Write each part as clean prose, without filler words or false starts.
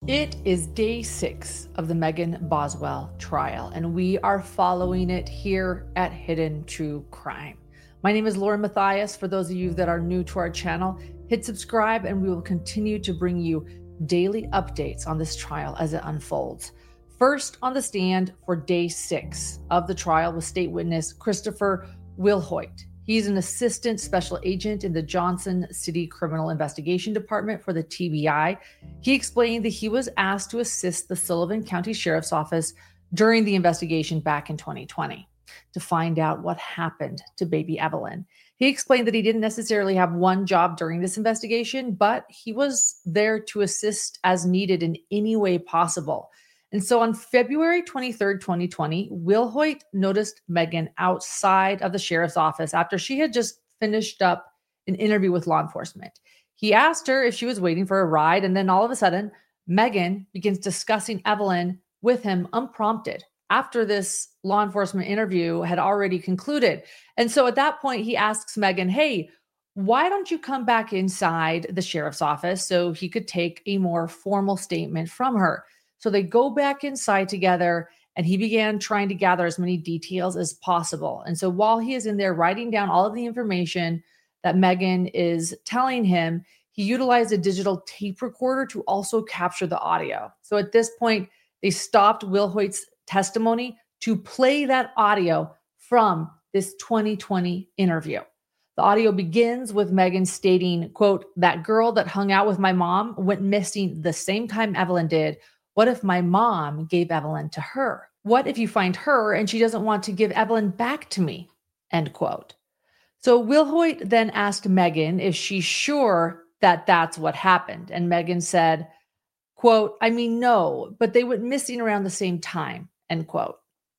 It is day 6 of the Megan Boswell trial, and we are following it here at Hidden True Crime. My name is Lauren Matthias. For those of you that are new to our channel, hit subscribe and we will continue to bring you daily updates on this trial as it unfolds. First on the stand for day 6 of the trial was state witness Christopher Wilhoit. He's an assistant special agent in the Johnson City Criminal Investigation Department for the TBI. He explained that he was asked to assist the Sullivan County Sheriff's Office during the investigation back in 2020 to find out what happened to baby Evelyn. He explained that he didn't necessarily have one job during this investigation, but he was there to assist as needed in any way possible. And so on February 23rd, 2020, Wilhoit noticed Megan outside of the sheriff's office after she had just finished up an interview with law enforcement. He asked her if she was waiting for a ride, and then all of a sudden, Megan begins discussing Evelyn with him unprompted after this law enforcement interview had already concluded. And so at that point, he asks Megan, hey, why don't you come back inside the sheriff's office so he could take a more formal statement from her? So they go back inside together, and he began trying to gather as many details as possible. And so while he is in there writing down all of the information that Megan is telling him, he utilized a digital tape recorder to also capture the audio. So at this point, they stopped Wilhoit's testimony to play that audio from this 2020 interview. The audio begins with Megan stating, quote, "That girl that hung out with my mom went missing the same time Evelyn did. What if my mom gave Evelyn to her? What if you find her and she doesn't want to give Evelyn back to me?" End quote. So Wilhoit then asked Megan if she's sure that that's what happened. And Megan said, quote, "I mean, no, but they went missing around the same time," end quote.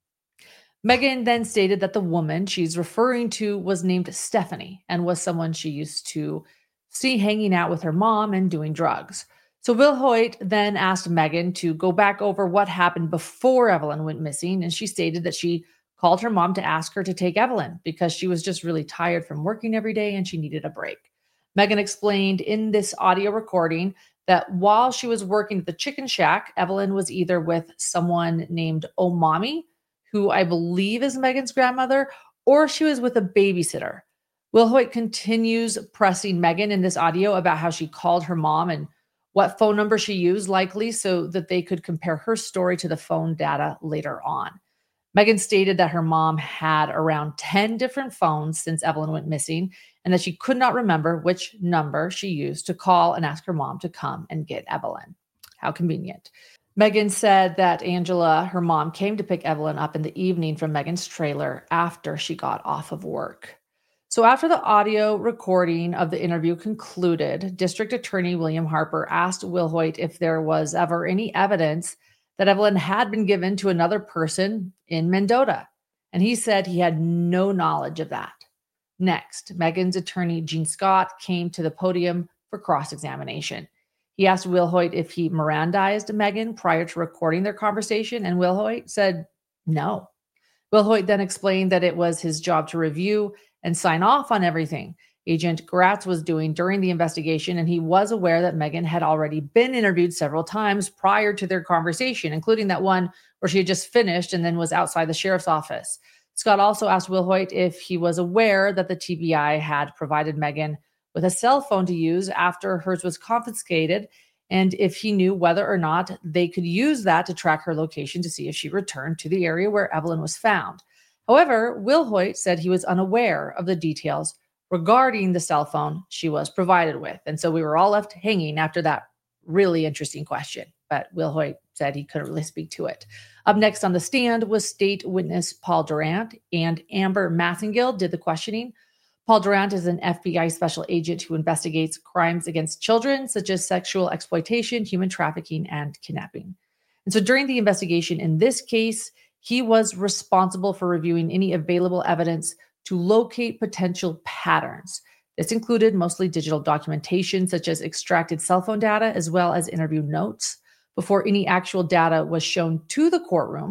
Megan then stated that the woman she's referring to was named Stephanie and was someone she used to see hanging out with her mom and doing drugs. So Wilhoit then asked Megan to go back over what happened before Evelyn went missing, and she stated that she called her mom to ask her to take Evelyn because she was just really tired from working every day and she needed a break. Megan explained in this audio recording that while she was working at the chicken shack, Evelyn was either with someone named Omami, who I believe is Megan's grandmother, or she was with a babysitter. Wilhoit continues pressing Megan in this audio about how she called her mom and what phone number she used, likely so that they could compare her story to the phone data later on. Megan stated that her mom had around 10 different phones since Evelyn went missing, and that she could not remember which number she used to call and ask her mom to come and get Evelyn. How convenient. Megan said that Angela, her mom, came to pick Evelyn up in the evening from Megan's trailer after she got off of work. So after the audio recording of the interview concluded, District Attorney William Harper asked Wilhoit if there was ever any evidence that Evelyn had been given to another person in Mendota. And he said he had no knowledge of that. Next, Megan's attorney, Gene Scott, came to the podium for cross-examination. He asked Wilhoit if he Mirandized Megan prior to recording their conversation, and Wilhoit said no. Wilhoit then explained that it was his job to review and sign off on everything Agent Gratz was doing during the investigation, and he was aware that Megan had already been interviewed several times prior to their conversation, including that one where she had just finished and then was outside the sheriff's office. Scott also asked Wilhoit if he was aware that the TBI had provided Megan with a cell phone to use after hers was confiscated, and if he knew whether or not they could use that to track her location to see if she returned to the area where Evelyn was found. However, Wilhoit said he was unaware of the details regarding the cell phone she was provided with. And so we were all left hanging after that really interesting question. But Wilhoit said he couldn't really speak to it. Up next on the stand was state witness Paul Durant, and Amber Massengill did the questioning. Paul Durant is an FBI special agent who investigates crimes against children, such as sexual exploitation, human trafficking, and kidnapping. And so during the investigation in this case, he was responsible for reviewing any available evidence to locate potential patterns. This included mostly digital documentation, such as extracted cell phone data, as well as interview notes. Before any actual data was shown to the courtroom,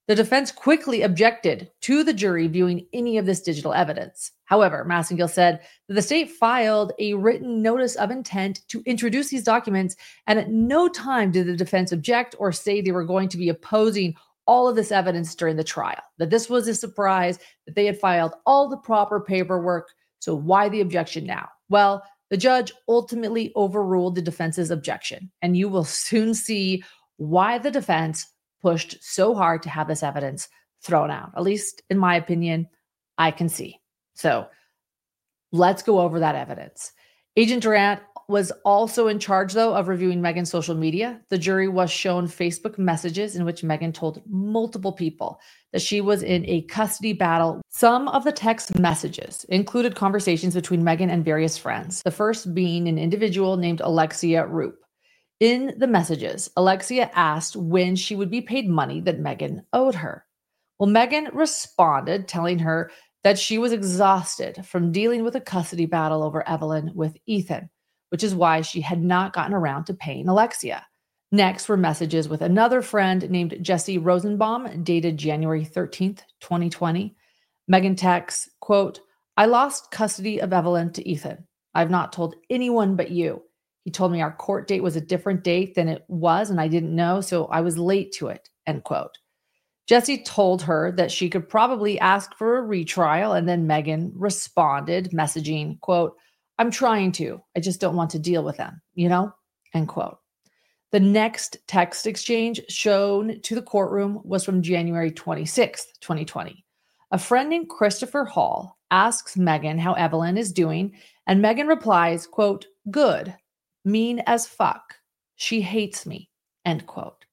The defense quickly objected to the jury viewing any of this digital evidence. However, Massengill said that the state filed a written notice of intent to introduce these documents, and at no time did the defense object or say they were going to be opposing all of this evidence during the trial, that this was a surprise, that they had filed all the proper paperwork. So why the objection now? Well, the judge ultimately overruled the defense's objection, and you will soon see why the defense pushed so hard to have this evidence thrown out. At least in my opinion, I can see. So let's go over that evidence. Agent Durant was also in charge, though, of reviewing Megan's social media. The jury was shown Facebook messages in which Megan told multiple people that she was in a custody battle. Some of the text messages included conversations between Megan and various friends, the first being an individual named Alexia Roop. In the messages, Alexia asked when she would be paid money that Megan owed her. Well, Megan responded, telling her that she was exhausted from dealing with a custody battle over Evelyn with Ethan, which is why she had not gotten around to paying Alexia. Next were messages with another friend named Jesse Rosenbaum, dated January 13th, 2020. Megan texts, quote, "I lost custody of Evelyn to Ethan. I've not told anyone but you. He told me our court date was a different date than it was, and I didn't know, so I was late to it," end quote. Jesse told her that she could probably ask for a retrial, and then Megan responded, messaging, quote, "I'm trying to. I just don't want to deal with them, end quote. The next text exchange shown to the courtroom was from January 26th, 2020. A friend named Christopher Hall asks Megan how Evelyn is doing, and Megan replies, quote, "Good. Mean as fuck. She hates me," end quote.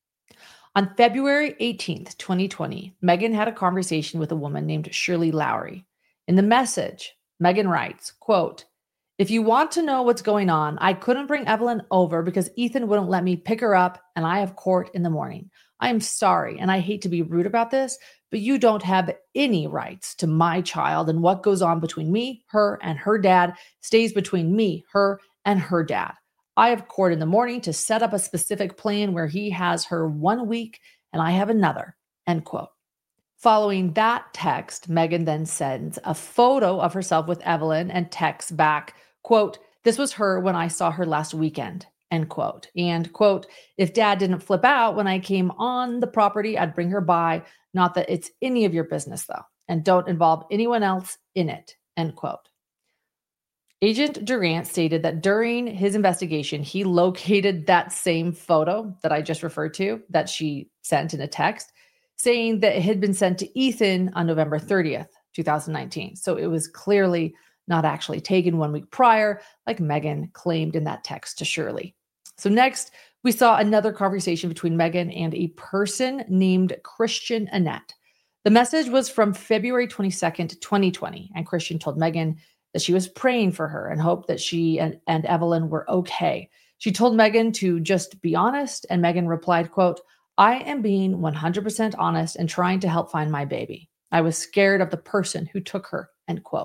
On February 18th, 2020, Megan had a conversation with a woman named Shirley Lowry. In the message, Megan writes, quote, "If you want to know what's going on, I couldn't bring Evelyn over because Ethan wouldn't let me pick her up and I have court in the morning. I am sorry and I hate to be rude about this, but you don't have any rights to my child, and what goes on between me, her, and her dad stays between me, her, and her dad. I have court in the morning to set up a specific plan where he has her 1 week and I have another," end quote. Following that text, Megan then sends a photo of herself with Evelyn and texts back, quote, "This was her when I saw her last weekend," end quote. And quote, "If dad didn't flip out when I came on the property, I'd bring her by. Not that it's any of your business though, and don't involve anyone else in it," end quote. Agent Durant stated that during his investigation, he located that same photo that I just referred to that she sent in a text, saying that it had been sent to Ethan on November 30th, 2019. So it was clearly not actually taken 1 week prior, like Megan claimed in that text to Shirley. So next, we saw another conversation between Megan and a person named Christian Annette. The message was from February 22nd, 2020, and Christian told Megan that she was praying for her and hoped that she and Evelyn were okay. She told Megan to just be honest, and Megan replied, quote, "I am being 100% honest and trying to help find my baby. I was scared of the person who took her," end quote.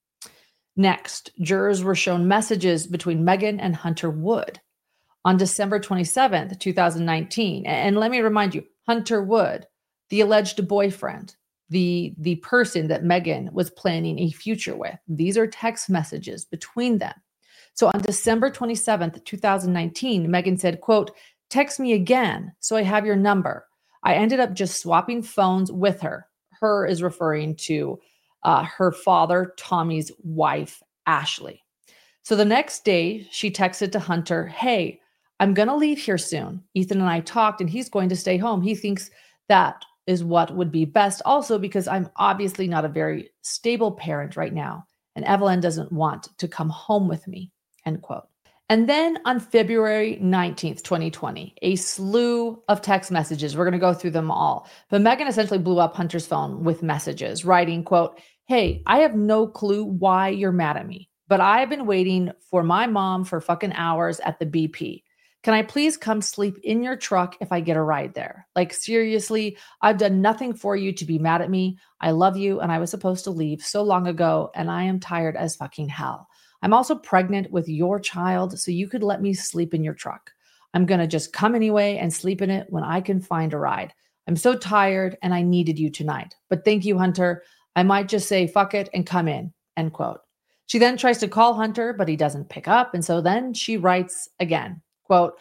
Next, jurors were shown messages between Megan and Hunter Wood. On December 27th, 2019, and let me remind you, Hunter Wood, the alleged boyfriend, the person that Megan was planning a future with. These are text messages between them. So on December 27th, 2019, Megan said, quote, "Text me again so I have your number. I ended up just swapping phones with her." Her is referring to her father, Tommy's wife, Ashley. So the next day, she texted to Hunter, "Hey, I'm going to leave here soon. Ethan and I talked and he's going to stay home. He thinks that is what would be best. Also, because I'm obviously not a very stable parent right now, and Evelyn doesn't want to come home with me," end quote. And then on February 19th, 2020, a slew of text messages. We're going to go through them all. But Megan essentially blew up Hunter's phone with messages, writing, quote, "Hey, I have no clue why you're mad at me, but I've been waiting for my mom for fucking hours at the BP. Can I please come sleep in your truck if I get a ride there? Like, seriously, I've done nothing for you to be mad at me. I love you, and I was supposed to leave so long ago, and I am tired as fucking hell. I'm also pregnant with your child, so you could let me sleep in your truck. I'm going to just come anyway and sleep in it when I can find a ride. I'm so tired and I needed you tonight. But thank you, Hunter. I might just say fuck it and come in, end quote. She then tries to call Hunter, but he doesn't pick up. And so then she writes again, quote,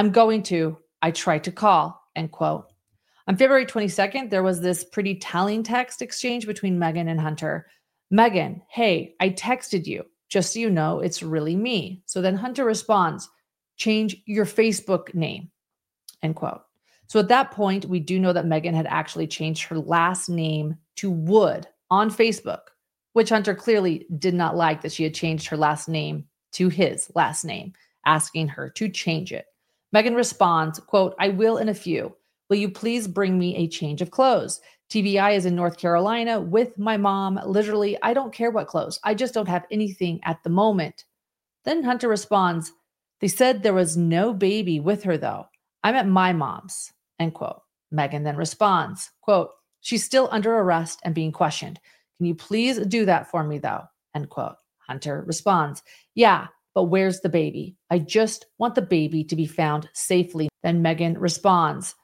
I tried to call, end quote. On February 22nd, there was this pretty telling text exchange between Megan and Hunter. Megan, hey, I texted you. Just so you know, it's really me. So then Hunter responds, change your Facebook name, end quote. So at that point, we do know that Megan had actually changed her last name to Wood on Facebook, which Hunter clearly did not like that she had changed her last name to his last name, asking her to change it. Megan responds, quote, I will in a few. Will you please bring me a change of clothes? TBI is in North Carolina with my mom. Literally, I don't care what clothes. I just don't have anything at the moment. Then Hunter responds, they said there was no baby with her though. I'm at my mom's, end quote. Megan then responds, quote, she's still under arrest and being questioned. Can you please do that for me though? End quote. Hunter responds, yeah, but where's the baby? I just want the baby to be found safely. Then Megan responds,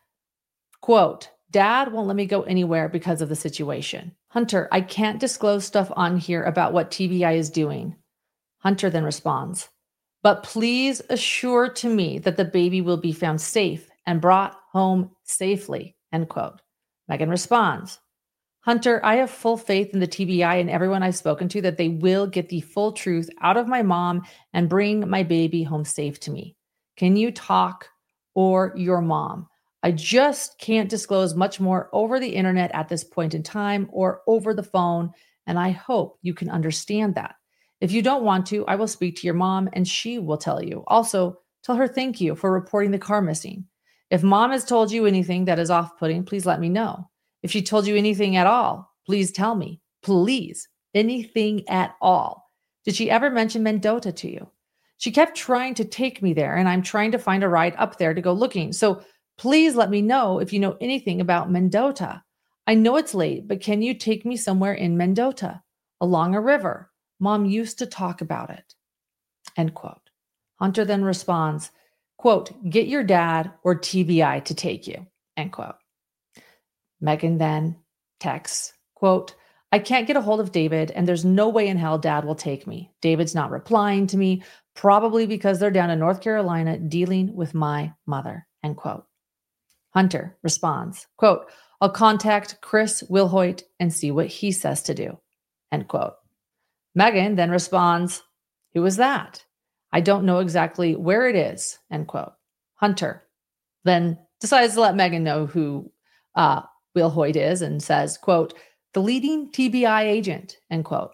quote, Dad won't let me go anywhere because of the situation. Hunter, I can't disclose stuff on here about what TBI is doing. Hunter then responds, but please assure to me that the baby will be found safe and brought home safely, end quote. Megan responds, Hunter, I have full faith in the TBI and everyone I've spoken to that they will get the full truth out of my mom and bring my baby home safe to me. Can you talk or your mom? I just can't disclose much more over the internet at this point in time or over the phone, and I hope you can understand that. If you don't want to, I will speak to your mom and she will tell you. Also, tell her thank you for reporting the car missing. If mom has told you anything that is off-putting, please let me know. If she told you anything at all, please tell me. Please, anything at all. Did she ever mention Mendota to you? She kept trying to take me there, and I'm trying to find a ride up there to go looking. So please let me know if you know anything about Mendota. I know it's late, but can you take me somewhere in Mendota, along a river? Mom used to talk about it, end quote. Hunter then responds, quote, get your dad or TBI to take you, end quote. Megan then texts, quote, I can't get a hold of David and there's no way in hell Dad will take me. David's not replying to me, probably because they're down in North Carolina dealing with my mother, end quote. Hunter responds, quote, I'll contact Chris Wilhoit and see what he says to do, end quote. Megan then responds, who is that? I don't know exactly where it is, end quote. Hunter then decides to let Megan know who Wilhoit is and says, quote, the leading TBI agent, end quote.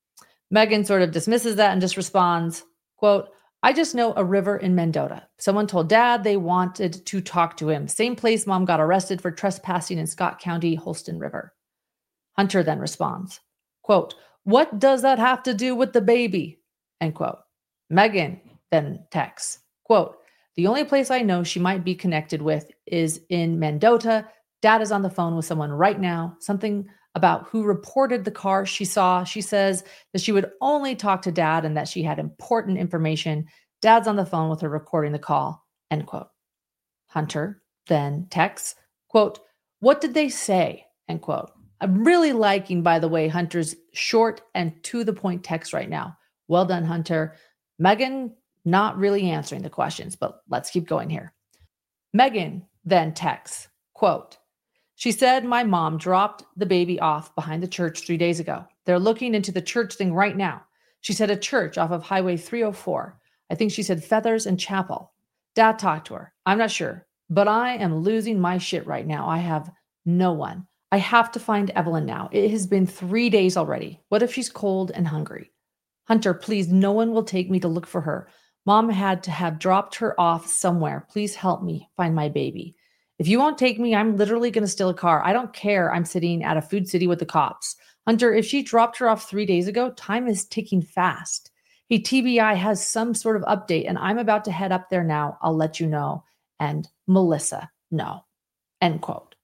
Megan sort of dismisses that and just responds, quote, I just know a river in Mendota. Someone told Dad they wanted to talk to him. Same place Mom got arrested for trespassing in Scott County, Holston River. Hunter then responds, quote, what does that have to do with the baby? End quote. Megan then texts, quote, the only place I know she might be connected with is in Mendota. Dad is on the phone with someone right now, something about who reported the car she saw. She says that she would only talk to Dad and that she had important information. Dad's on the phone with her recording the call, end quote. Hunter then texts, quote, what did they say? End quote. I'm really liking, by the way, Hunter's short and to the point text right now. Well done, Hunter. Megan not really answering the questions, but let's keep going here. Megan then texts, quote, she said my mom dropped the baby off behind the church 3 days ago. They're looking into the church thing right now. She said a church off of Highway 304. I think she said Feathers and Chapel. Dad talked to her. I'm not sure, but I am losing my shit right now. I have no one. I have to find Evelyn now. It has been 3 days already. What if she's cold and hungry? Hunter, please, no one will take me to look for her. Mom had to have dropped her off somewhere. Please help me find my baby. If you won't take me, I'm literally going to steal a car. I don't care. I'm sitting at a Food City with the cops. Hunter, if she dropped her off 3 days ago, time is ticking fast. Hey, TBI has some sort of update, and I'm about to head up there now. I'll let you know. And Melissa, no. End quote.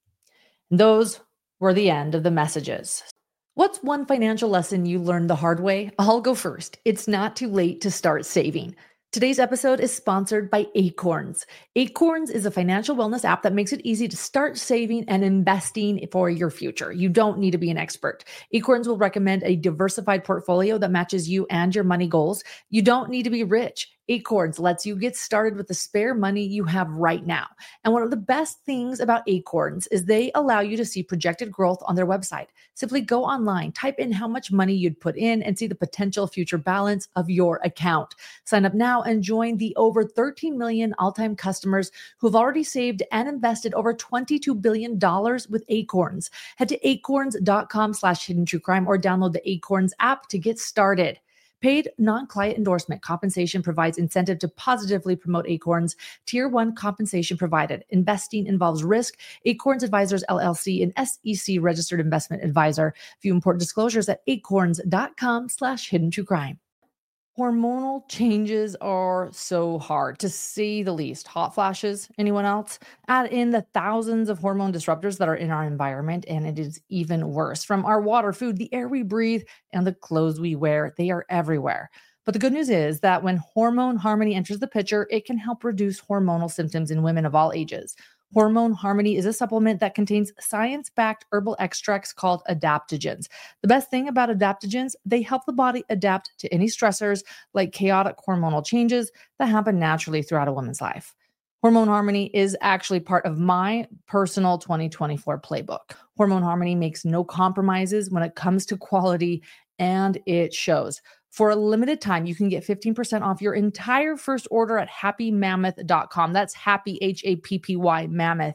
Those were the end of the messages. What's one financial lesson you learned the hard way? I'll go first. It's not too late to start saving. Today's episode is sponsored by Acorns. Acorns is a financial wellness app that makes it easy to start saving and investing for your future. You don't need to be an expert. Acorns will recommend a diversified portfolio that matches you and your money goals. You don't need to be rich. Acorns lets you get started with the spare money you have right now. And one of the best things about Acorns is they allow you to see projected growth on their website. Simply go online, type in how much money you'd put in, and see the potential future balance of your account. Sign up now and join the over 13 million all-time customers who've already saved and invested over $22 billion with Acorns. Head to acorns.com/hiddentruecrime or download the Acorns app to get started. Paid non-client endorsement compensation provides incentive to positively promote Acorns. Tier 1 compensation provided. Investing involves risk. Acorns Advisors LLC, an SEC registered investment advisor. View important disclosures at acorns.com/hiddentruecrime. Hormonal changes are so hard, to say the least. Hot flashes, anyone else? Add in the thousands of hormone disruptors that are in our environment, and it is even worse. From our water, food, the air we breathe, and the clothes we wear, they are everywhere. But the good news is that when Hormone Harmony enters the picture, it can help reduce hormonal symptoms in women of all ages. Hormone Harmony is a supplement that contains science-backed herbal extracts called adaptogens. The best thing about adaptogens, they help the body adapt to any stressors like chaotic hormonal changes that happen naturally throughout a woman's life. Hormone Harmony is actually part of my personal 2024 playbook. Hormone Harmony makes no compromises when it comes to quality, and it shows. For a limited time, you can get 15% off your entire first order at happymammoth.com. That's happy, Happy, mammoth,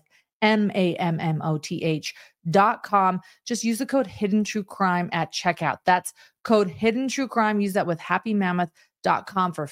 MAMMOTH.com. Just use the code Hidden True Crime at checkout. That's code Hidden True Crime. Use that with happymammoth.com for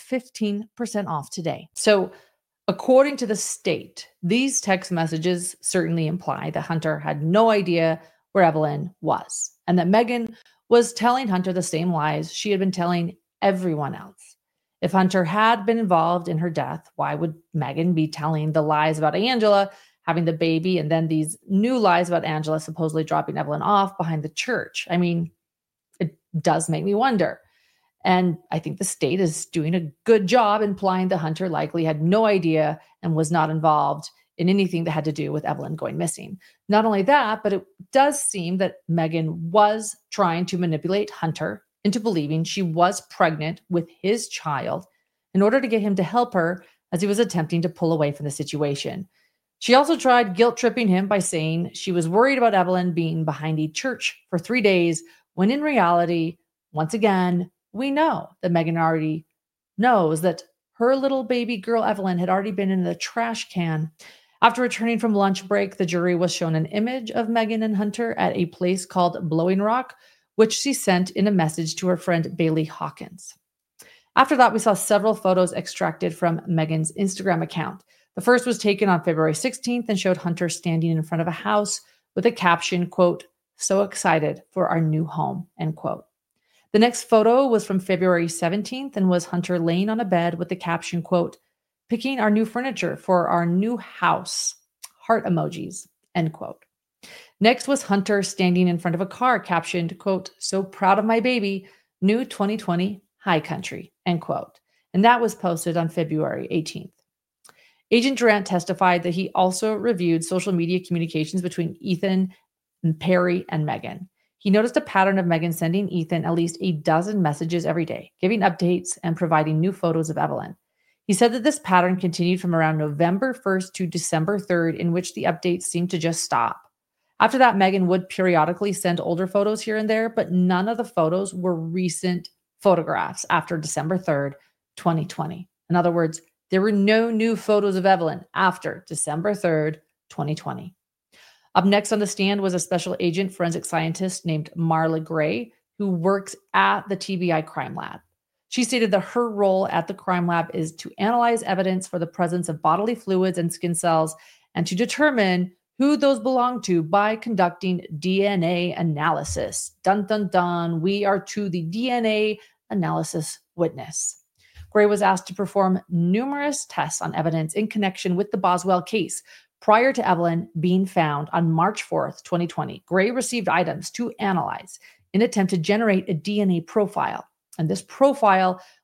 15% off today. So, according to the state, these text messages certainly imply that Hunter had no idea where Evelyn was, and that Megan was telling Hunter the same lies she had been telling everyone else. If Hunter had been involved in her death, why would Megan be telling the lies about Angela having the baby and then these new lies about Angela supposedly dropping Evelyn off behind the church? I mean, it does make me wonder. And I think the state is doing a good job implying that Hunter likely had no idea and was not involved in anything that had to do with Evelyn going missing. Not only that, but it does seem that Megan was trying to manipulate Hunter into believing she was pregnant with his child in order to get him to help her as he was attempting to pull away from the situation. She also tried guilt-tripping him by saying she was worried about Evelyn being behind a church for 3 days, when in reality, once again, we know that Megan already knows that her little baby girl Evelyn had already been in the trash can. After returning from lunch break, the jury was shown an image of Megan and Hunter at a place called Blowing Rock, which she sent in a message to her friend Bailey Hawkins. After that, we saw several photos extracted from Megan's Instagram account. The first was taken on February 16th and showed Hunter standing in front of a house with a caption, quote, "So excited for our new home," end quote. The next photo was from February 17th and was Hunter laying on a bed with the caption, quote, "Picking our new furniture for our new house," heart emojis, end quote. Next was Hunter standing in front of a car captioned, quote, "So proud of my baby, new 2020 high country," end quote. And that was posted on February 18th. Agent Durant testified that he also reviewed social media communications between Ethan, Perry, and Megan. He noticed a pattern of Megan sending Ethan at least a dozen messages every day, giving updates and providing new photos of Evelyn. He said that this pattern continued from around November 1st to December 3rd, in which the updates seemed to just stop. After that, Megan would periodically send older photos here and there, but none of the photos were recent photographs after December 3rd, 2020. In other words, there were no new photos of Evelyn after December 3rd, 2020. Up next on the stand was a special agent forensic scientist named Marla Gray, who works at the TBI Crime Lab. She stated that her role at the crime lab is to analyze evidence for the presence of bodily fluids and skin cells and to determine who those belong to by conducting DNA analysis. Dun, dun, dun. We are to the DNA analysis witness. Gray was asked to perform numerous tests on evidence in connection with the Boswell case. Prior to Evelyn being found on March 4th, 2020, Gray received items to analyze in an attempt to generate a DNA profile. And this profile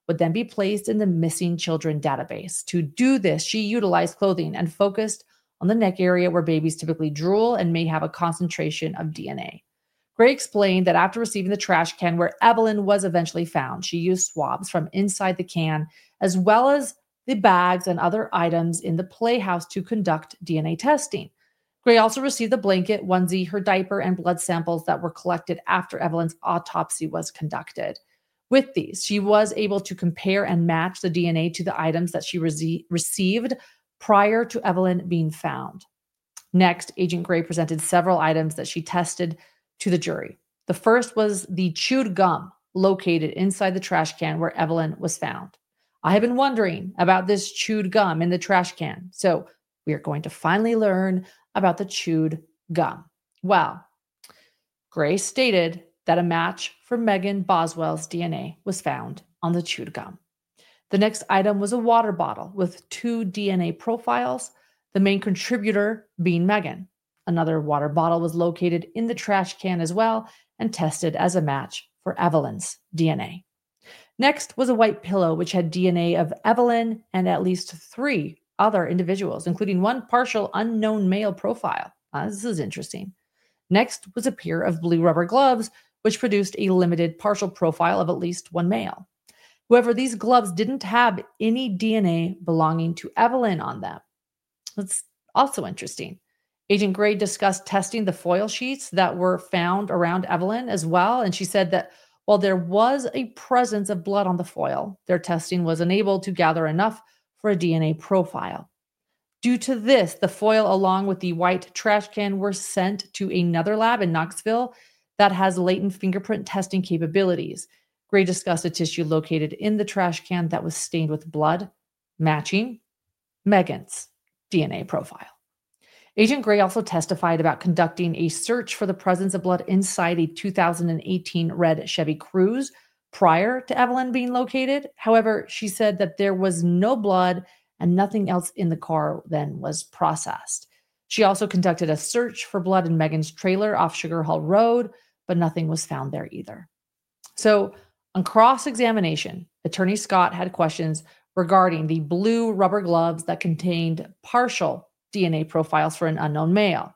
would then be placed in the missing children database. To do this, she utilized clothing and focused on the neck area where babies typically drool and may have a concentration of DNA. Gray explained that after receiving the trash can where Evelyn was eventually found, she used swabs from inside the can as well as the bags and other items in the playhouse to conduct DNA testing. Gray also received the blanket, onesie, her diaper, and blood samples that were collected after Evelyn's autopsy was conducted. With these, she was able to compare and match the DNA to the items that she received prior to Evelyn being found. Next, Agent Gray presented several items that she tested to the jury. The first was the chewed gum located inside the trash can where Evelyn was found. I have been wondering about this chewed gum in the trash can, so we are going to finally learn about the chewed gum. Well, Gray stated that a match for Megan Boswell's DNA was found on the chewed gum. The next item was a water bottle with 2 DNA profiles, the main contributor being Megan. Another water bottle was located in the trash can as well and tested as a match for Evelyn's DNA. Next was a white pillow which had DNA of Evelyn and at least 3 other individuals, including one partial unknown male profile. This is interesting. Next was a pair of blue rubber gloves, which produced a limited partial profile of at least one male. However, these gloves didn't have any DNA belonging to Evelyn on them. That's also interesting. Agent Gray discussed testing the foil sheets that were found around Evelyn as well, and she said that while there was a presence of blood on the foil, their testing was unable to gather enough for a DNA profile. Due to this, the foil along with the white trash can were sent to another lab in Knoxville that has latent fingerprint testing capabilities. Gray discussed a tissue located in the trash can that was stained with blood, matching Megan's DNA profile. Agent Gray also testified about conducting a search for the presence of blood inside a 2018 red Chevy Cruze prior to Evelyn being located. However, she said that there was no blood and nothing else in the car then was processed. She also conducted a search for blood in Megan's trailer off Sugar Hall Road, but nothing was found there either. So on cross-examination, Attorney Scott had questions regarding the blue rubber gloves that contained partial DNA profiles for an unknown male.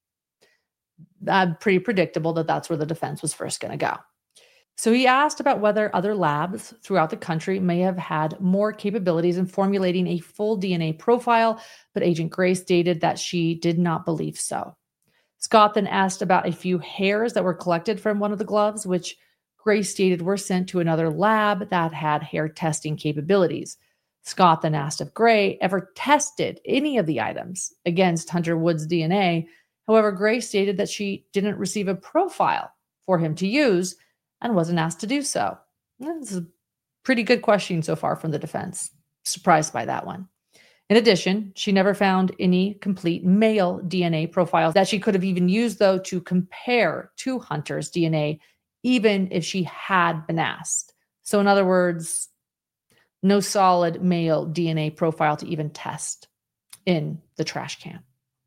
Pretty predictable that that's where the defense was first going to go. So he asked about whether other labs throughout the country may have had more capabilities in formulating a full DNA profile, but Agent Gray stated that she did not believe so. Scott then asked about a few hairs that were collected from one of the gloves, which Gray stated were sent to another lab that had hair testing capabilities. Scott then asked if Gray ever tested any of the items against Hunter Wood's DNA. However, Gray stated that she didn't receive a profile for him to use and wasn't asked to do so. This is a pretty good question so far from the defense. Surprised by that one. In addition, she never found any complete male DNA profiles that she could have even used, though, to compare to Hunter's DNA, even if she had been asked. So in other words, no solid male DNA profile to even test in the trash can.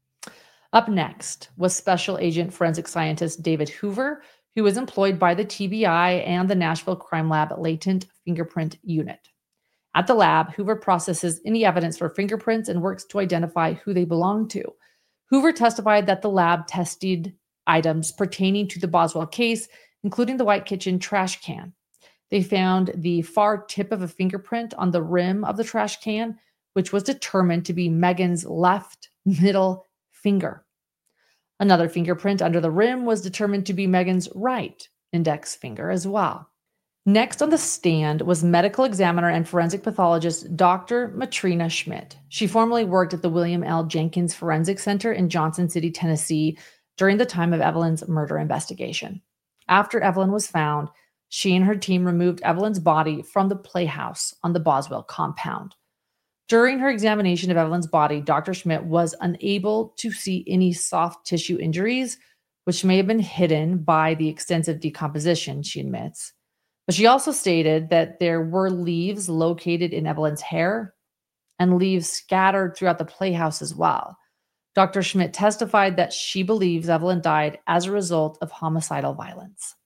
Up next was Special Agent Forensic Scientist David Hoover, who was employed by the TBI and the Nashville Crime Lab Latent Fingerprint Unit. At the lab, Hoover processes any evidence for fingerprints and works to identify who they belong to. Hoover testified that the lab tested items pertaining to the Boswell case, including the White Kitchen trash can. They found the far tip of a fingerprint on the rim of the trash can, which was determined to be Megan's left middle finger. Another fingerprint under the rim was determined to be Megan's right index finger as well. Next on the stand was medical examiner and forensic pathologist Dr. Matrina Schmidt. She formerly worked at the William L. Jenkins Forensic Center in Johnson City, Tennessee, during the time of Evelyn's murder investigation. After Evelyn was found, she and her team removed Evelyn's body from the playhouse on the Boswell compound. During her examination of Evelyn's body, Dr. Schmidt was unable to see any soft tissue injuries, which may have been hidden by the extensive decomposition, she admits. But she also stated that there were leaves located in Evelyn's hair and leaves scattered throughout the playhouse as well. Dr. Schmidt testified that she believes Evelyn died as a result of homicidal violence.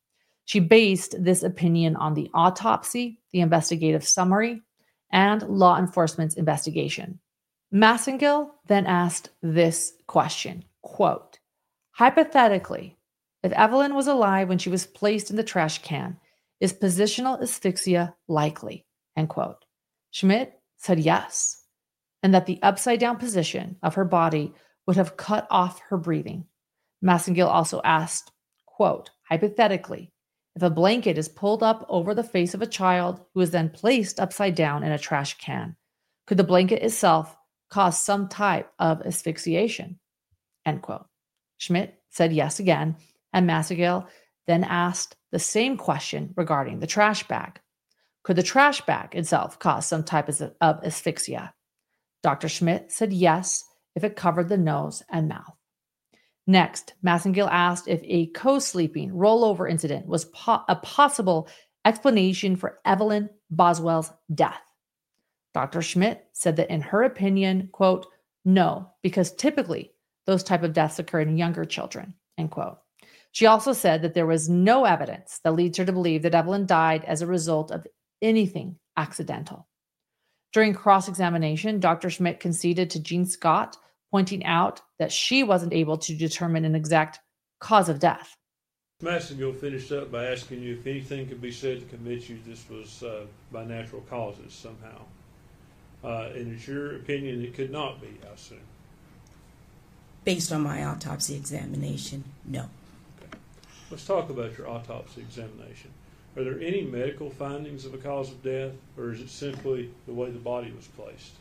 She based this opinion on the autopsy, the investigative summary, and law enforcement's investigation. Massengill then asked this question, quote, hypothetically, if Evelyn was alive when she was placed in the trash can, is positional asphyxia likely? End quote. Schmidt said yes, and that the upside-down position of her body would have cut off her breathing. Massengill also asked, quote, hypothetically, if a blanket is pulled up over the face of a child who is then placed upside down in a trash can, could the blanket itself cause some type of asphyxiation? End quote. Schmidt said yes again, and Massengill then asked the same question regarding the trash bag. Could the trash bag itself cause some type of asphyxia? Dr. Schmidt said yes if it covered the nose and mouth. Next, Massengill asked if a co-sleeping rollover incident was a possible explanation for Evelyn Boswell's death. Dr. Schmidt said that in her opinion, quote, no, because typically those type of deaths occur in younger children, end quote. She also said that there was no evidence that leads her to believe that Evelyn died as a result of anything accidental. During cross-examination, Dr. Schmidt conceded to Jean Scott, pointing out that she wasn't able to determine an exact cause of death. Massengill finished up by asking you if anything could be said to convince you this was by natural causes somehow. And it's your opinion it could not be, I assume. Based on my autopsy examination, no. Okay. Let's talk about your autopsy examination. Are there any medical findings of a cause of death, or is it simply the way the body was placed?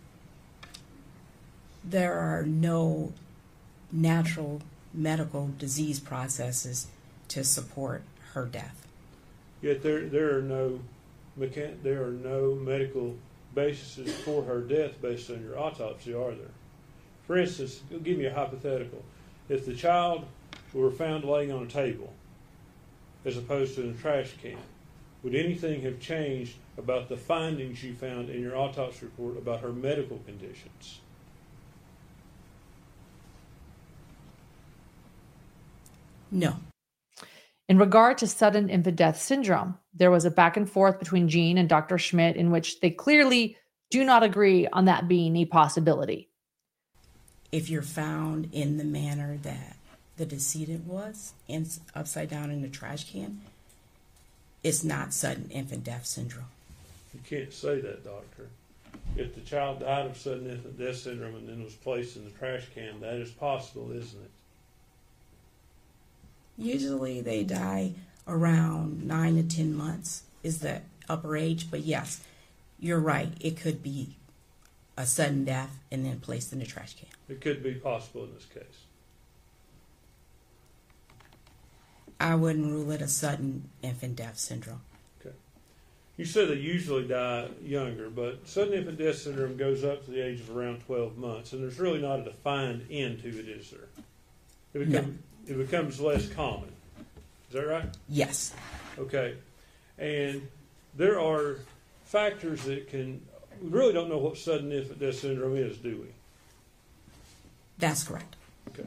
There are no natural medical disease processes to support her death. Yet there are no medical bases for her death based on your autopsy, are there? For instance, give me a hypothetical. If the child were found laying on a table as opposed to in a trash can, would anything have changed about the findings you found in your autopsy report about her medical conditions? No. In regard to sudden infant death syndrome, there was a back and forth between Jean and Dr. Schmidt in which they clearly do not agree on that being a possibility. If you're found in the manner that the decedent was, upside down in the trash can, it's not sudden infant death syndrome. You can't say that, doctor. If the child died of sudden infant death syndrome and then was placed in the trash can, that is possible, isn't it? Usually they die around 9 to 10 months is the upper age, but yes, you're right. It could be a sudden death and then placed in the trash can. It could be possible in this case. I wouldn't rule it a sudden infant death syndrome. Okay. You said they usually die younger, but sudden infant death syndrome goes up to the age of around 12 months, and there's really not a defined end to it, is there? It becomes less common. Is that right? Yes. Okay. And there are factors that we really don't know what sudden infant death syndrome is, do we? That's correct. Okay.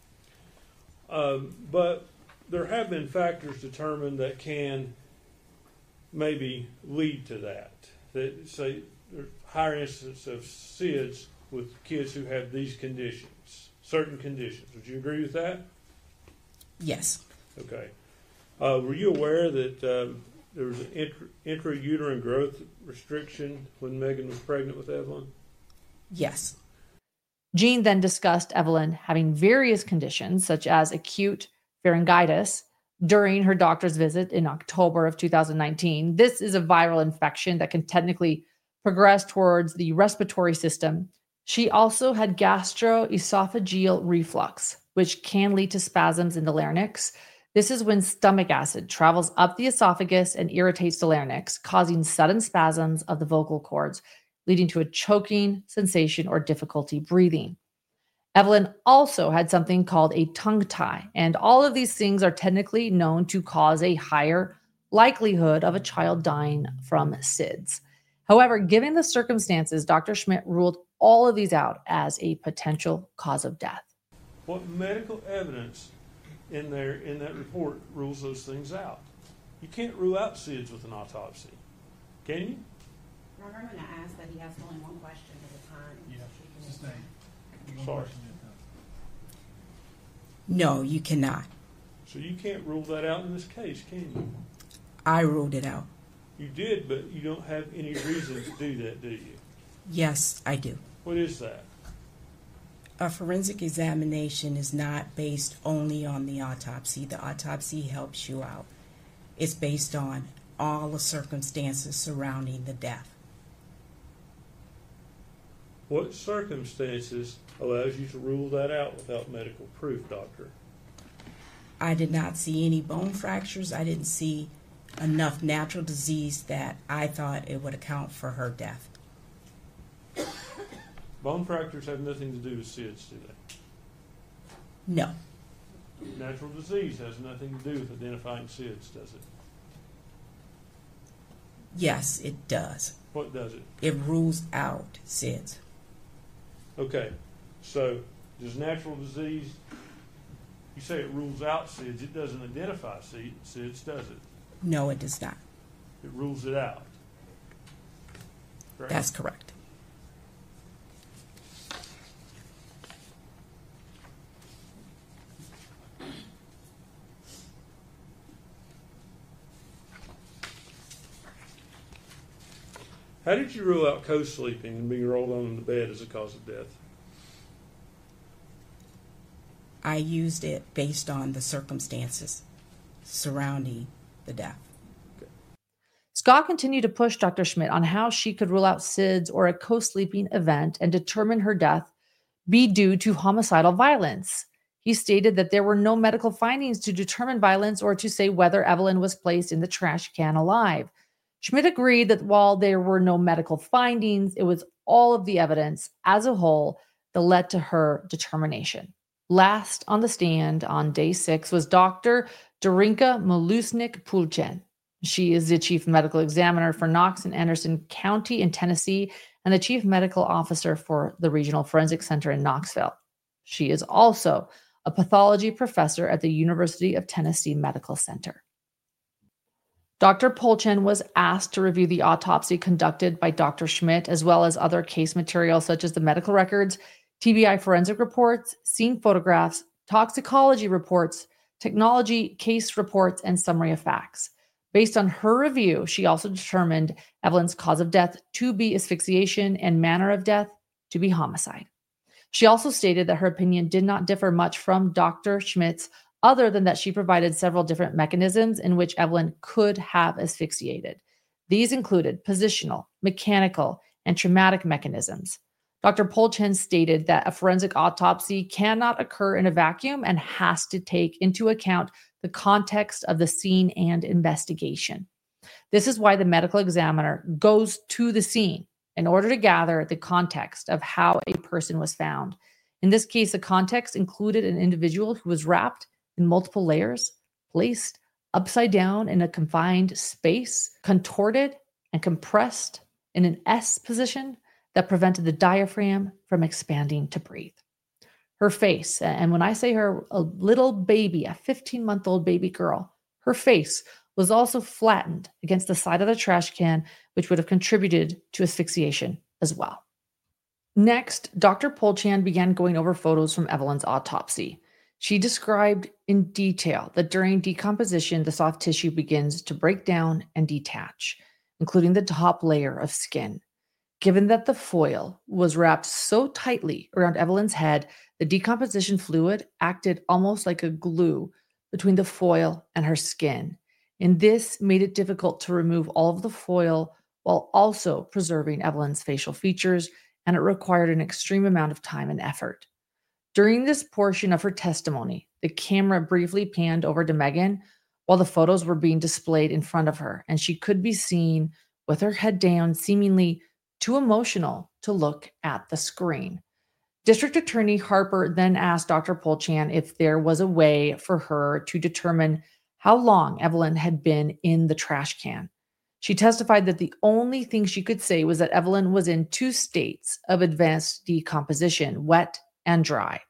But there have been factors determined that can maybe lead to that. That say there's higher incidence of SIDS with kids who have these conditions, certain conditions. Would you agree with that? Yes. Okay. Were you aware that there was an intrauterine growth restriction when Megan was pregnant with Evelyn? Yes. Jean then discussed Evelyn having various conditions, such as acute pharyngitis, during her doctor's visit in October of 2019. This is a viral infection that can technically progress towards the respiratory system. She also had gastroesophageal reflux, which can lead to spasms in the larynx. This is when stomach acid travels up the esophagus and irritates the larynx, causing sudden spasms of the vocal cords, leading to a choking sensation or difficulty breathing. Evelyn also had something called a tongue tie, and all of these things are technically known to cause a higher likelihood of a child dying from SIDS. However, given the circumstances, Dr. Schmidt ruled all of these out as a potential cause of death. What medical evidence in that report rules those things out? You can't rule out SIDS with an autopsy, can you? Remember, I'm going to ask that he asks only one question at a time. Yeah, So she can- sustain. Sorry. No, you cannot. So you can't rule that out in this case, can you? I ruled it out. You did, but you don't have any reason to do that, do you? Yes, I do. What is that? A forensic examination is not based only on the autopsy. The autopsy helps you out. It's based on all the circumstances surrounding the death. What circumstances allows you to rule that out without medical proof, doctor? I did not see any bone fractures. I didn't see enough natural disease that I thought it would account for her death. Bone fractures have nothing to do with SIDS, do they? No. Natural disease has nothing to do with identifying SIDS, does it? Yes, it does. What does it? It rules out SIDS. Okay, so does natural disease, you say it rules out SIDS, it doesn't identify SIDS, does it? No, it does not. It rules it out. Correct? That's correct. How did you rule out co-sleeping and being rolled on the bed as a cause of death? I used it based on the circumstances surrounding the death. Scott continued to push Dr. Schmidt on how she could rule out SIDS or a co-sleeping event and determine her death be due to homicidal violence. He stated that there were no medical findings to determine violence or to say whether Evelyn was placed in the trash can alive. Schmidt agreed that while there were no medical findings, it was all of the evidence as a whole that led to her determination. Last on the stand on day 6 was Dr. Darinka Malusnik-Pulchen. She is the chief medical examiner for Knox and Anderson County in Tennessee and the chief medical officer for the Regional Forensic Center in Knoxville. She is also a pathology professor at the University of Tennessee Medical Center. Dr. Pulchen was asked to review the autopsy conducted by Dr. Schmidt, as well as other case material such as the medical records, TBI forensic reports, scene photographs, toxicology reports, technology case reports, and summary of facts. Based on her review, she also determined Evelyn's cause of death to be asphyxiation and manner of death to be homicide. She also stated that her opinion did not differ much from Dr. Schmidt's, other than that she provided several different mechanisms in which Evelyn could have asphyxiated. These included positional, mechanical, and traumatic mechanisms. Dr. Pulchen stated that a forensic autopsy cannot occur in a vacuum and has to take into account the context of the scene and investigation. This is why the medical examiner goes to the scene in order to gather the context of how a person was found. In this case, the context included an individual who was wrapped in multiple layers, placed upside down in a confined space, contorted and compressed in an S position that prevented the diaphragm from expanding to breathe. Her face, and when I say her, a little baby, a 15-month-old baby girl, her face was also flattened against the side of the trash can, which would have contributed to asphyxiation as well. Next, Dr. Pulchen began going over photos from Evelyn's autopsy. She described in detail that during decomposition, the soft tissue begins to break down and detach, including the top layer of skin. Given that the foil was wrapped so tightly around Evelyn's head, the decomposition fluid acted almost like a glue between the foil and her skin. And this made it difficult to remove all of the foil while also preserving Evelyn's facial features, and it required an extreme amount of time and effort. During this portion of her testimony, the camera briefly panned over to Megan while the photos were being displayed in front of her, and she could be seen with her head down, seemingly too emotional to look at the screen. District Attorney Harper then asked Dr. Pulchen if there was a way for her to determine how long Evelyn had been in the trash can. She testified that the only thing she could say was that Evelyn was in 2 states of advanced decomposition, wet and dry.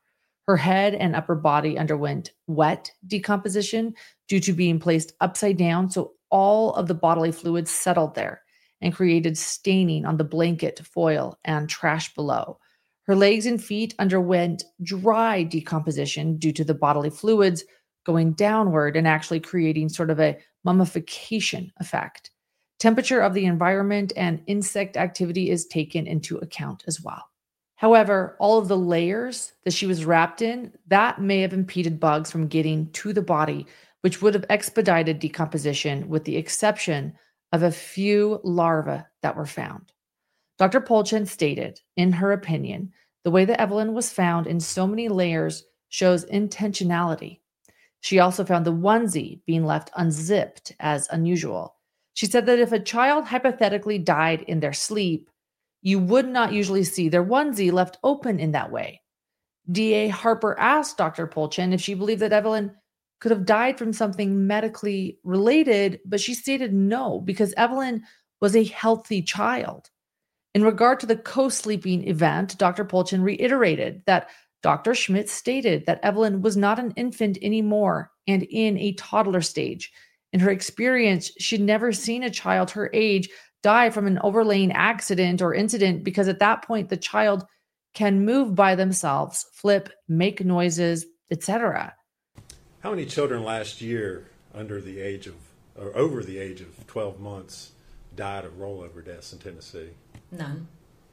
Her head and upper body underwent wet decomposition due to being placed upside down, so all of the bodily fluids settled there and created staining on the blanket, foil, and trash below. Her legs and feet underwent dry decomposition due to the bodily fluids going downward and actually creating sort of a mummification effect. Temperature of the environment and insect activity is taken into account as well. However, all of the layers that she was wrapped in, that may have impeded bugs from getting to the body, which would have expedited decomposition with the exception of a few larvae that were found. Dr. Polchan stated, in her opinion, the way that Evelyn was found in so many layers shows intentionality. She also found the onesie being left unzipped as unusual. She said that if a child hypothetically died in their sleep, you would not usually see their onesie left open in that way. D.A. Harper asked Dr. Polchan if she believed that Evelyn could have died from something medically related, but she stated no, because Evelyn was a healthy child. In regard to the co-sleeping event, Dr. Polchan reiterated that Dr. Schmidt stated that Evelyn was not an infant anymore and in a toddler stage. In her experience, she'd never seen a child her age die from an overlaying accident or incident because at that point the child can move by themselves, flip, make noises, etc. How many children last year under the age of, or over the age of 12 months died of rollover deaths in Tennessee? None.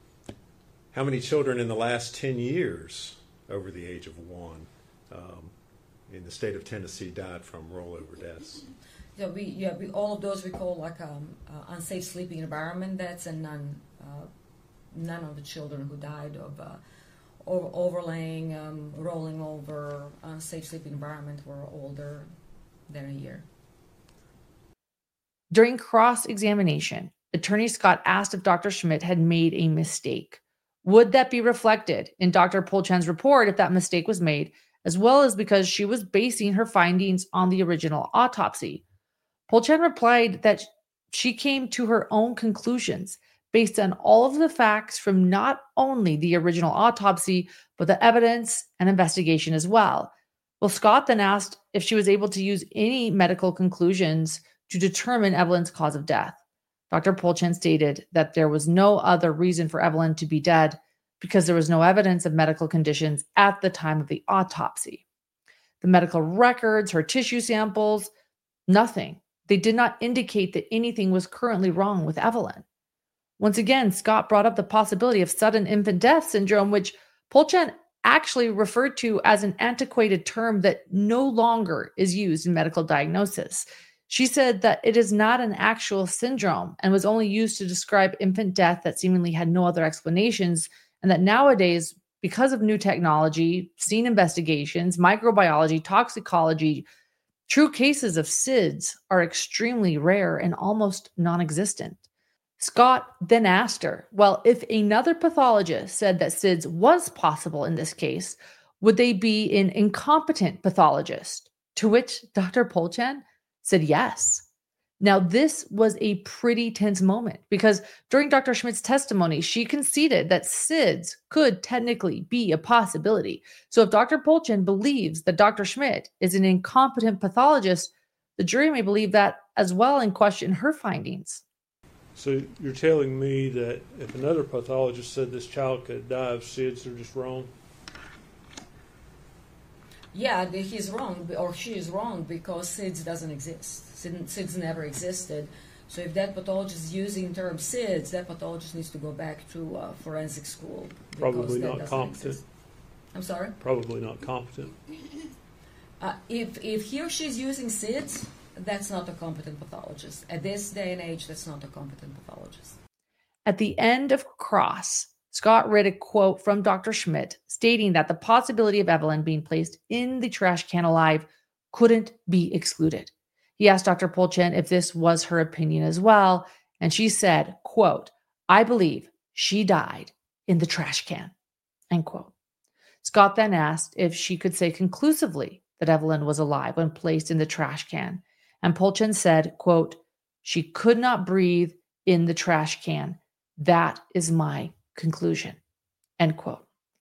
How many children in the last 10 years over the age of 1 in the state of Tennessee died from rollover deaths? We all of those we call like unsafe sleeping environment deaths, and none of the children who died of overlaying, rolling over, unsafe sleeping environment were older than a year. During cross-examination, Attorney Scott asked if Dr. Schmidt had made a mistake. Would that be reflected in Dr. Polchan's report if that mistake was made, as well as because she was basing her findings on the original autopsy? Polchan replied that she came to her own conclusions based on all of the facts from not only the original autopsy, but the evidence and investigation as well. Well, Scott then asked if she was able to use any medical conclusions to determine Evelyn's cause of death. Dr. Polchan stated that there was no other reason for Evelyn to be dead because there was no evidence of medical conditions at the time of the autopsy. The medical records, her tissue samples, nothing. They did not indicate that anything was currently wrong with Evelyn. Once again, Scott brought up the possibility of sudden infant death syndrome, which Polchan actually referred to as an antiquated term that no longer is used in medical diagnosis. She said that it is not an actual syndrome and was only used to describe infant death that seemingly had no other explanations, and that nowadays, because of new technology, scene investigations, microbiology, toxicology, true cases of SIDS are extremely rare and almost non-existent. Scott then asked her, well, if another pathologist said that SIDS was possible in this case, would they be an incompetent pathologist? To which Dr. Polchan said yes. Now, this was a pretty tense moment because during Dr. Schmidt's testimony, she conceded that SIDS could technically be a possibility. So if Dr. Polchan believes that Dr. Schmidt is an incompetent pathologist, the jury may believe that as well and question her findings. So you're telling me that if another pathologist said this child could die of SIDS, they're just wrong? Yeah, he's wrong, or she is wrong, because SIDS doesn't exist. SIDS never existed. So if that pathologist is using the term SIDS, that pathologist needs to go back to forensic school. Probably not competent. Exist. I'm sorry? Probably not competent. If he or she is using SIDS, that's not a competent pathologist. At this day and age, that's not a competent pathologist. At the end of Cross, Scott read a quote from Dr. Schmidt stating that the possibility of Evelyn being placed in the trash can alive couldn't be excluded. He asked Dr. Polchan if this was her opinion as well, and she said, quote, "I believe she died in the trash can," end quote. Scott then asked if she could say conclusively that Evelyn was alive when placed in the trash can, and Polchan said, quote, "She could not breathe in the trash can. That is my conclusion," end quote.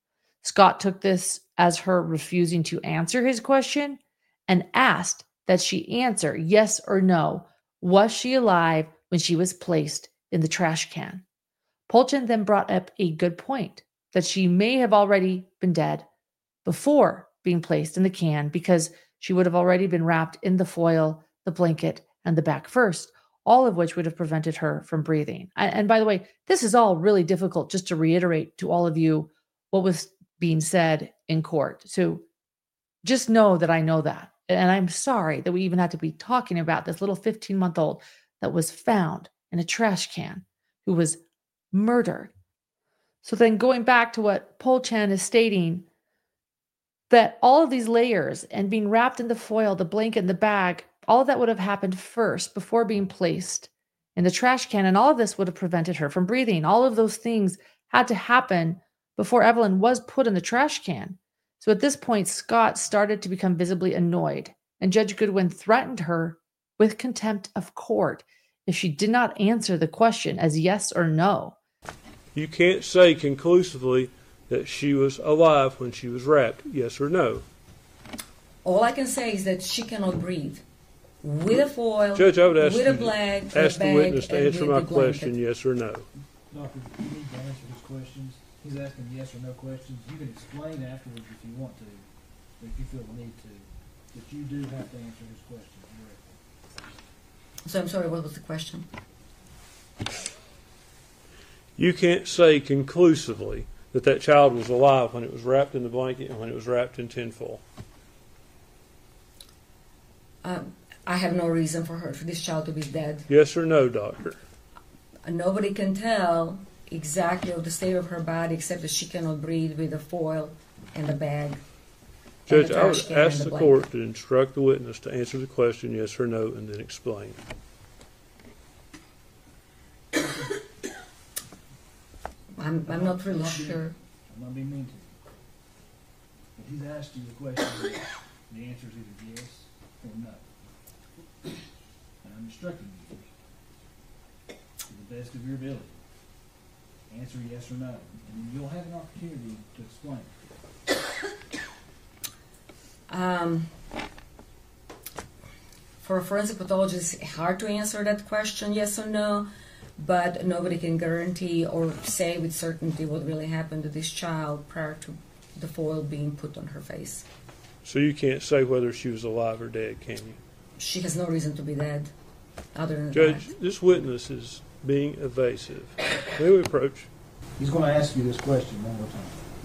Scott took this as her refusing to answer his question and asked that she answer yes or no. Was she alive when she was placed in the trash can? Polchan then brought up a good point that she may have already been dead before being placed in the can because she would have already been wrapped in the foil, the blanket, and the bag first, all of which would have prevented her from breathing. And by the way, this is all really difficult, just to reiterate to all of you what was being said in court. So just know that I know that. And I'm sorry that we even had to be talking about this little 15-month-old that was found in a trash can who was murdered. So then going back to what Polchan is stating, that all of these layers and being wrapped in the foil, the blanket, and the bag, all of that would have happened first before being placed in the trash can. And all of this would have prevented her from breathing. All of those things had to happen before Evelyn was put in the trash can. So at this point, Scott started to become visibly annoyed, and Judge Goodwin threatened her with contempt of court if she did not answer the question as yes or no. You can't say conclusively that she was alive when she was wrapped, yes or no. All I can say is that she cannot breathe. With a foil, Judge, I would ask with you a bag, ask the witness to and answer with my the question, blanket. yes or no. Doctor, you need to answer his questions. He's asking yes or no questions. You can explain afterwards if you want to, or if you feel the need to. But you do have to answer his questions directly. So I'm sorry, what was the question? You can't say conclusively that that child was alive when it was wrapped in the blanket and when it was wrapped in tinfoil. I have no reason for this child to be dead. Yes or no, doctor? Nobody can tell exactly of the state of her body except that she cannot breathe with the foil and the bag. Judge, the I would trash can ask and the the court to instruct the witness to answer the question, yes or no, and then explain. I'm not really sure. I'm not being mean to you. But he's asked you the question, the answer is either yes or no. And I'm instructing you to the best of your ability. Answer yes or no, and you'll have an opportunity to explain. For a forensic pathologist, it's hard to answer that question, yes or no, but nobody can guarantee or say with certainty what really happened to this child prior to the foil being put on her face. So you can't say whether she was alive or dead, can you? She has no reason to be dead, other than Judge, that. this witness is being evasive. May we approach? He's going to ask you this question one more time.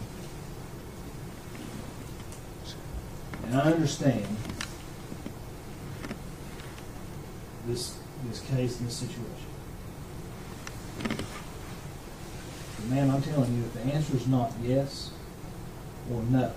And I understand this case and this situation. But ma'am, I'm telling you, if the answer is not yes or no,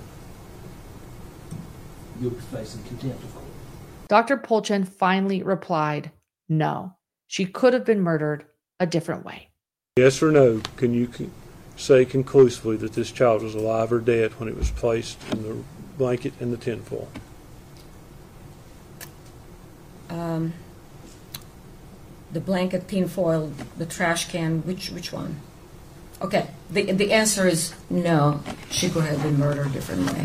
you'll be facing contempt of court. Dr. Polchan finally replied, no, she could have been murdered a different way. Yes or no, can you say conclusively that this child was alive or dead when it was placed in the blanket and the tinfoil? The blanket, tinfoil, the trash can, which one? Okay, the answer is no. She could have been murdered a different way.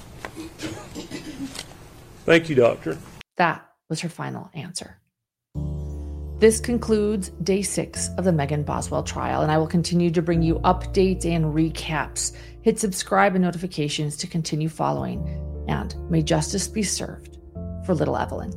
Thank you, doctor. That was her final answer. This concludes day 6 of the Megan Boswell trial, and I will continue to bring you updates and recaps. Hit subscribe and notifications to continue following, and may justice be served for little Evelyn.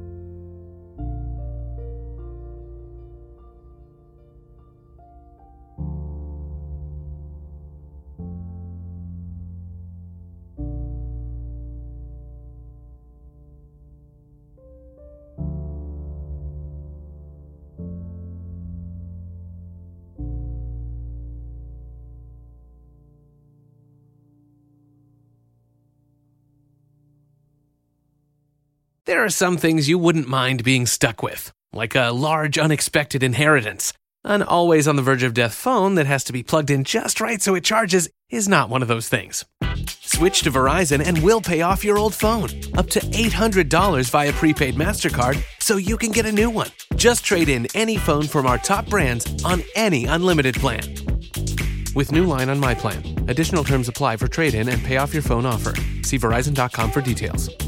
There are some things you wouldn't mind being stuck with, like a large unexpected inheritance. An always on the verge of death phone that has to be plugged in just right so it charges is not one of those things. Switch to Verizon and we'll pay off your old phone, up to $800 via prepaid MasterCard, so you can get a new one. Just trade in any phone from our top brands on any unlimited plan. With new line on my plan. Additional terms apply for trade-in and pay off your phone offer. See Verizon.com for details.